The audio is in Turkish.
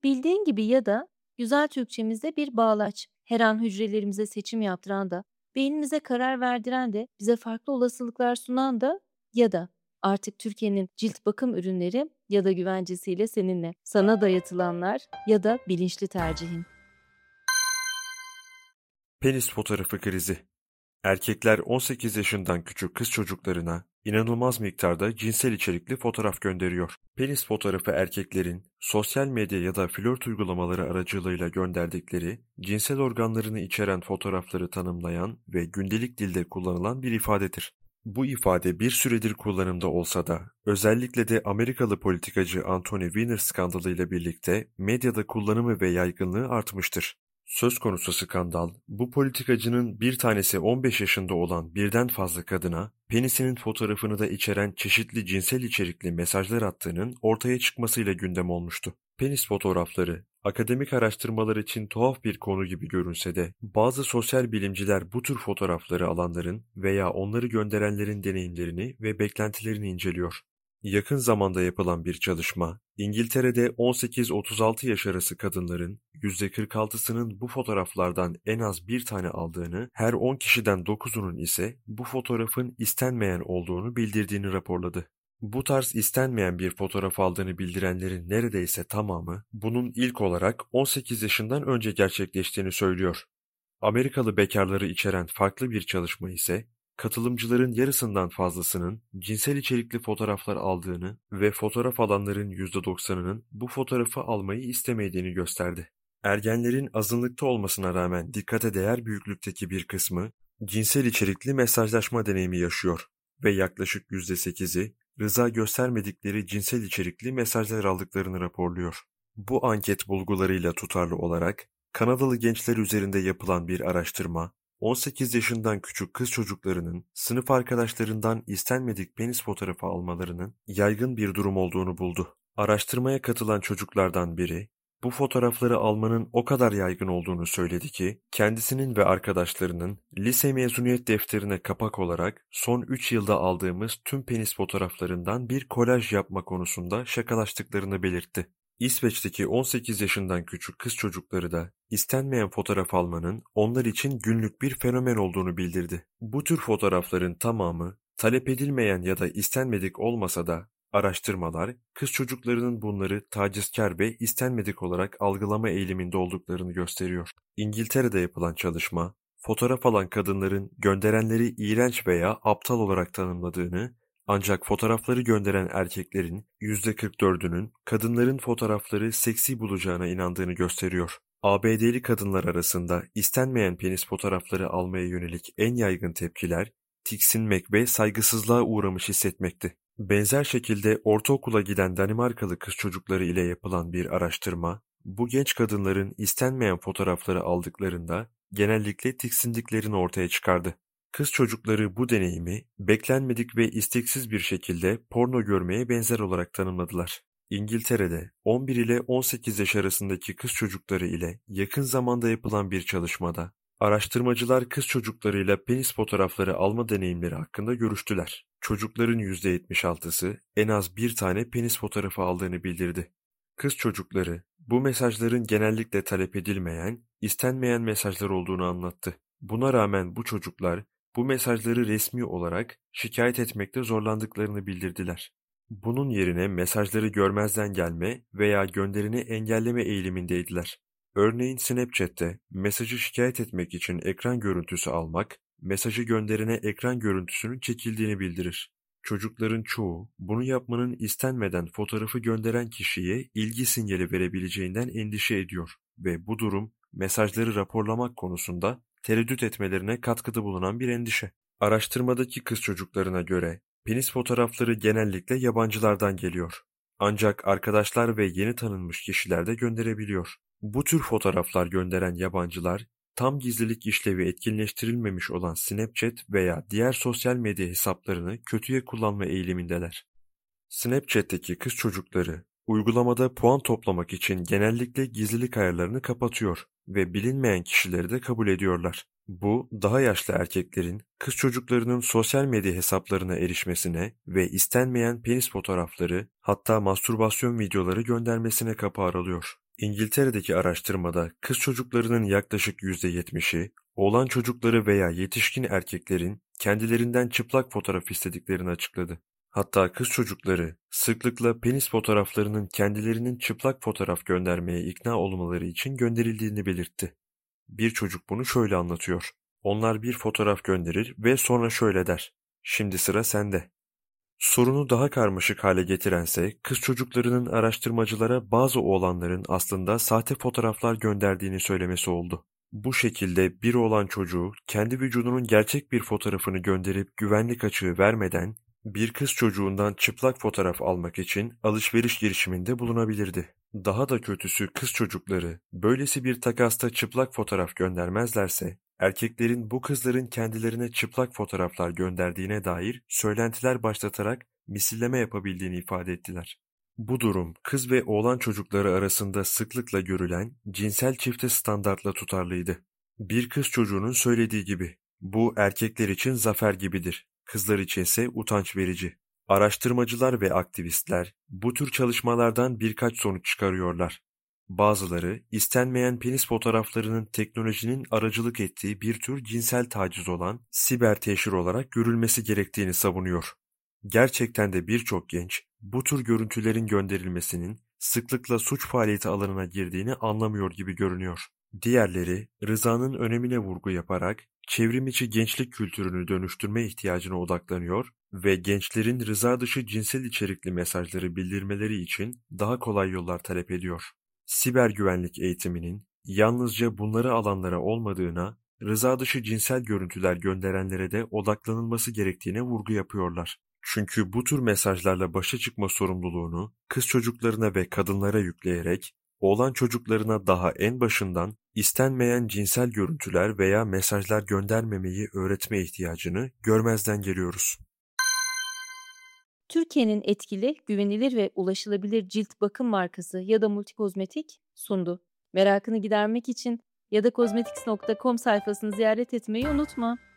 Bildiğin gibi ya da güzel Türkçemizde bir bağlaç. Her an hücrelerimize seçim yaptıran da, beynimize karar verdiren de, bize farklı olasılıklar sunan da ya da artık Türkiye'nin cilt bakım ürünleri ya da güvencesiyle seninle. Sana dayatılanlar ya da bilinçli tercihin. Penis fotoğrafı krizi. Erkekler 18 yaşından küçük kız çocuklarına inanılmaz miktarda cinsel içerikli fotoğraf gönderiyor. Penis fotoğrafı erkeklerin sosyal medya ya da flört uygulamaları aracılığıyla gönderdikleri cinsel organlarını içeren fotoğrafları tanımlayan ve gündelik dilde kullanılan bir ifadedir. Bu ifade bir süredir kullanımda olsa da özellikle de Amerikalı politikacı Anthony Weiner skandalıyla birlikte medyada kullanımı ve yaygınlığı artmıştır. Söz konusu skandal, bu politikacının bir tanesi 15 yaşında olan birden fazla kadına, penisinin fotoğrafını da içeren çeşitli cinsel içerikli mesajlar attığının ortaya çıkmasıyla gündem olmuştu. Penis fotoğrafları, akademik araştırmalar için tuhaf bir konu gibi görünse de, bazı sosyal bilimciler bu tür fotoğrafları alanların veya onları gönderenlerin deneyimlerini ve beklentilerini inceliyor. Yakın zamanda yapılan bir çalışma, İngiltere'de 18-36 yaş arası kadınların %46'sının bu fotoğraflardan en az bir tane aldığını, her 10 kişiden 9'unun ise bu fotoğrafın istenmeyen olduğunu bildirdiğini raporladı. Bu tarz istenmeyen bir fotoğraf aldığını bildirenlerin neredeyse tamamı, bunun ilk olarak 18 yaşından önce gerçekleştiğini söylüyor. Amerikalı bekarları içeren farklı bir çalışma ise, katılımcıların yarısından fazlasının cinsel içerikli fotoğraflar aldığını ve fotoğraf alanların %90'ının bu fotoğrafı almayı istemediğini gösterdi. Ergenlerin azınlıkta olmasına rağmen dikkate değer büyüklükteki bir kısmı cinsel içerikli mesajlaşma deneyimi yaşıyor ve yaklaşık %8'i rıza göstermedikleri cinsel içerikli mesajlar aldıklarını raporluyor. Bu anket bulgularıyla tutarlı olarak Kanadalı gençler üzerinde yapılan bir araştırma, 18 yaşından küçük kız çocuklarının sınıf arkadaşlarından istenmedik penis fotoğrafı almalarının yaygın bir durum olduğunu buldu. Araştırmaya katılan çocuklardan biri, bu fotoğrafları almanın o kadar yaygın olduğunu söyledi ki, kendisinin ve arkadaşlarının lise mezuniyet defterine kapak olarak son 3 yılda aldığımız tüm penis fotoğraflarından bir kolaj yapma konusunda şakalaştıklarını belirtti. İsveç'teki 18 yaşından küçük kız çocukları da istenmeyen fotoğraf almanın onlar için günlük bir fenomen olduğunu bildirdi. Bu tür fotoğrafların tamamı talep edilmeyen ya da istenmedik olmasa da araştırmalar kız çocuklarının bunları tacizkar ve istenmedik olarak algılama eğiliminde olduklarını gösteriyor. İngiltere'de yapılan çalışma, fotoğraf alan kadınların gönderenleri iğrenç veya aptal olarak tanımladığını, ancak fotoğrafları gönderen erkeklerin %44'ünün kadınların fotoğrafları seksi bulacağına inandığını gösteriyor. ABD'li kadınlar arasında istenmeyen penis fotoğrafları almaya yönelik en yaygın tepkiler, tiksinmek ve saygısızlığa uğramış hissetmekti. Benzer şekilde ortaokula giden Danimarkalı kız çocukları ile yapılan bir araştırma, bu genç kadınların istenmeyen fotoğrafları aldıklarında genellikle tiksindiklerini ortaya çıkardı. Kız çocukları bu deneyimi beklenmedik ve isteksiz bir şekilde porno görmeye benzer olarak tanımladılar. İngiltere'de 11 ile 18 yaş arasındaki kız çocukları ile yakın zamanda yapılan bir çalışmada araştırmacılar kız çocuklarıyla penis fotoğrafları alma deneyimleri hakkında görüştüler. Çocukların %76'sı en az bir tane penis fotoğrafı aldığını bildirdi. Kız çocukları bu mesajların genellikle talep edilmeyen, istenmeyen mesajlar olduğunu anlattı. Buna rağmen bu çocuklar bu mesajları resmi olarak şikayet etmekte zorlandıklarını bildirdiler. Bunun yerine mesajları görmezden gelme veya gönderini engelleme eğilimindeydiler. Örneğin Snapchat'te mesajı şikayet etmek için ekran görüntüsü almak, mesajı gönderene ekran görüntüsünün çekildiğini bildirir. Çocukların çoğu bunu yapmanın istenmeden fotoğrafı gönderen kişiye ilgi sinyali verebileceğinden endişe ediyor ve bu durum mesajları raporlamak konusunda tereddüt etmelerine katkıda bulunan bir endişe. Araştırmadaki kız çocuklarına göre penis fotoğrafları genellikle yabancılardan geliyor. Ancak arkadaşlar ve yeni tanınmış kişiler de gönderebiliyor. Bu tür fotoğraflar gönderen yabancılar, tam gizlilik işlevi etkinleştirilmemiş olan Snapchat veya diğer sosyal medya hesaplarını kötüye kullanma eğilimindeler. Snapchat'teki kız çocukları Uygulamada puan toplamak için genellikle gizlilik ayarlarını kapatıyor ve bilinmeyen kişileri de kabul ediyorlar. Bu, daha yaşlı erkeklerin kız çocuklarının sosyal medya hesaplarına erişmesine ve istenmeyen penis fotoğrafları, hatta mastürbasyon videoları göndermesine kapı aralıyor. İngiltere'deki araştırmada kız çocuklarının yaklaşık %70'i, oğlan çocukları veya yetişkin erkeklerin kendilerinden çıplak fotoğraf istediklerini açıkladı. Hatta kız çocukları sıklıkla penis fotoğraflarının kendilerinin çıplak fotoğraf göndermeye ikna olmaları için gönderildiğini belirtti. Bir çocuk bunu şöyle anlatıyor. Onlar bir fotoğraf gönderir ve sonra şöyle der. Şimdi sıra sende. Sorunu daha karmaşık hale getirense kız çocuklarının araştırmacılara bazı oğlanların aslında sahte fotoğraflar gönderdiğini söylemesi oldu. Bu şekilde bir oğlan çocuğu kendi vücudunun gerçek bir fotoğrafını gönderip güvenlik açığı vermeden bir kız çocuğundan çıplak fotoğraf almak için alışveriş girişiminde bulunabilirdi. Daha da kötüsü kız çocukları böylesi bir takasta çıplak fotoğraf göndermezlerse erkeklerin bu kızların kendilerine çıplak fotoğraflar gönderdiğine dair söylentiler başlatarak misilleme yapabildiğini ifade ettiler. Bu durum kız ve oğlan çocukları arasında sıklıkla görülen cinsel çifte standartla tutarlıydı. Bir kız çocuğunun söylediği gibi, bu erkekler için zafer gibidir, kızlar içinse utanç verici. Araştırmacılar ve aktivistler bu tür çalışmalardan birkaç sonuç çıkarıyorlar. Bazıları, istenmeyen penis fotoğraflarının teknolojinin aracılık ettiği bir tür cinsel taciz olan siber teşhir olarak görülmesi gerektiğini savunuyor. Gerçekten de birçok genç, bu tür görüntülerin gönderilmesinin sıklıkla suç faaliyeti alanına girdiğini anlamıyor gibi görünüyor. Diğerleri, rızanın önemine vurgu yaparak çevrim içi gençlik kültürünü dönüştürme ihtiyacına odaklanıyor ve gençlerin rıza dışı cinsel içerikli mesajları bildirmeleri için daha kolay yollar talep ediyor. Siber güvenlik eğitiminin yalnızca bunları alanlara olmadığına, rıza dışı cinsel görüntüler gönderenlere de odaklanılması gerektiğine vurgu yapıyorlar. Çünkü bu tür mesajlarla başa çıkma sorumluluğunu kız çocuklarına ve kadınlara yükleyerek, oğlan çocuklarına daha en başından istenmeyen cinsel görüntüler veya mesajlar göndermemeyi öğretme ihtiyacını görmezden geliyoruz. Türkiye'nin etkili, güvenilir ve ulaşılabilir cilt bakım markası ya da Multikozmetik sundu. Merakını gidermek için ya da kozmetics.com sayfasını ziyaret etmeyi unutma.